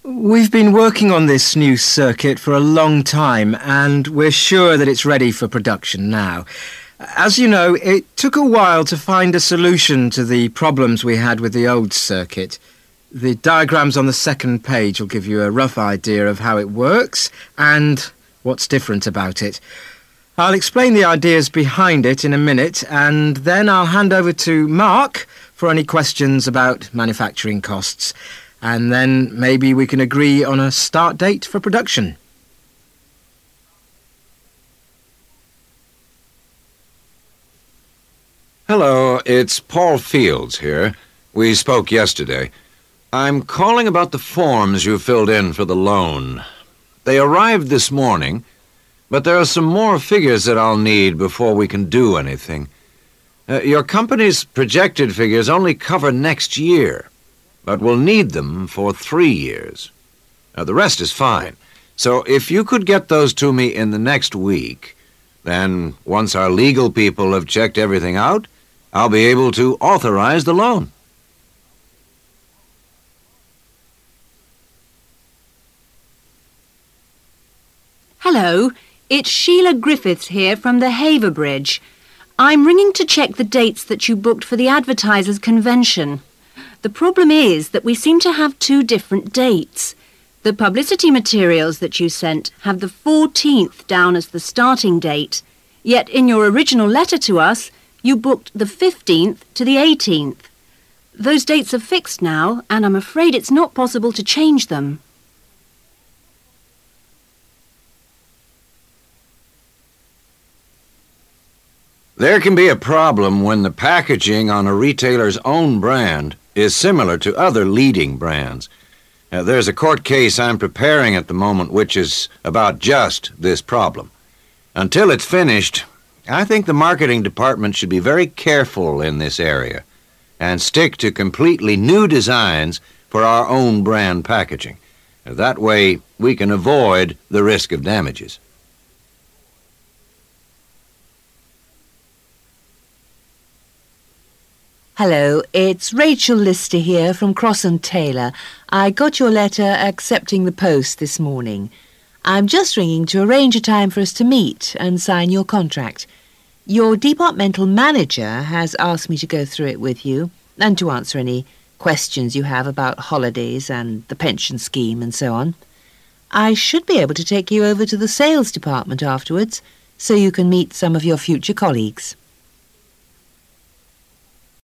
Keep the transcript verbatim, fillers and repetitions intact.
We've been working on this new circuit for a long time, and we're sure that it's ready for production now. As you know, it took a while to find a solution to the problems we had with the old circuit. The diagrams on the second page will give you a rough idea of how it works and what's different about it. I'll explain the ideas behind it in a minute, and then I'll hand over to Mark for any questions about manufacturing costs. And then maybe we can agree on a start date for production. Hello, it's Paul Fields here. We spoke yesterday. I'm calling about the forms you filled in for the loan. They arrived this morning, but there are some more figures that I'll need before we can do anything. Uh, your company's projected figures only cover next year, but we'll need them for three years. Now, the rest is fine. So if you could get those to me in the next week, then once our legal people have checked everything out, I'll be able to authorize the loan. Hello, it's Sheila Griffiths here from the Haver Bridge. I'm ringing to check the dates that you booked for the Advertisers' Convention. The problem is that we seem to have two different dates. The publicity materials that you sent have the fourteenth down as the starting date, yet in your original letter to us, you booked the fifteenth to the eighteenth. Those dates are fixed now, and I'm afraid it's not possible to change them. There can be a problem when the packaging on a retailer's own brand is similar to other leading brands. Now, there's a court case I'm preparing at the moment which is about just this problem. Until it's finished, I think the marketing department should be very careful in this area and stick to completely new designs for our own brand packaging. That way, we can avoid the risk of damages. Hello, it's Rachel Lister here from Cross and Taylor. I got your letter accepting the post this morning. I'm just ringing to arrange a time for us to meet and sign your contract. Your departmental manager has asked me to go through it with you and to answer any questions you have about holidays and the pension scheme and so on. I should be able to take you over to the sales department afterwards so you can meet some of your future colleagues.